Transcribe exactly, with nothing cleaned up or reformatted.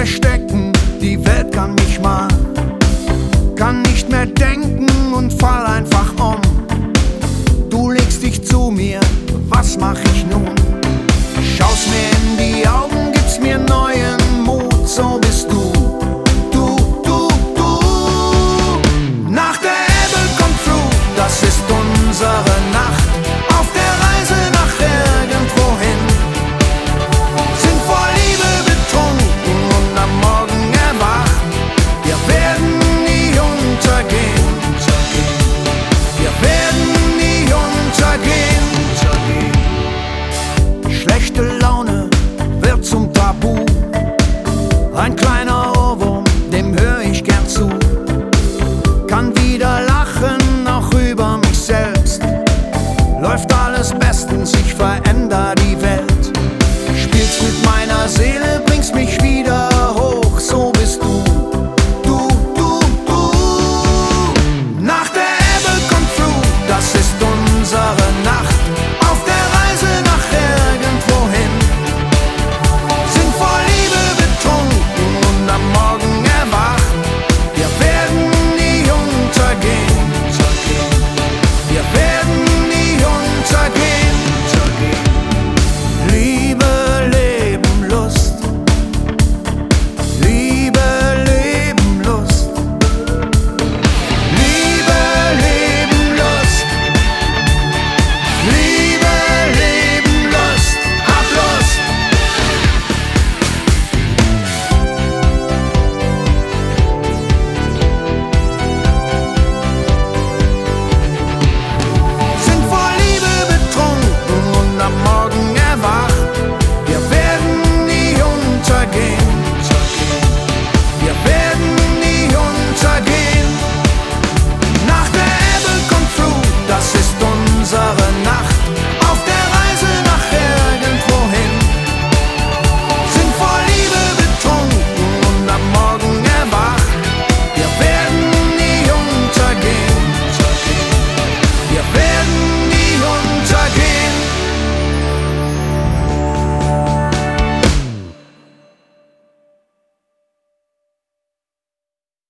verstecken, die Welt kann mich mal. Kann nicht mehr denken und fall einfach um. Du legst dich zu mir, was mach ich nun? Schaust mir in die Augen, gibst mir neuen Mut, so bist du. Du, du, du. Nach der Ebbe kommt Flut, das ist unsere Nacht. Auf der Reise nach irgendwohin. Sind vor Liebe betrunken und am Morgen erwacht. Wir werden nie untergehen. Wir werden nie untergehen. Schlechte Laune wird zum Tabu. Ein kleiner Ohrwurm, dem hör ich gern zu.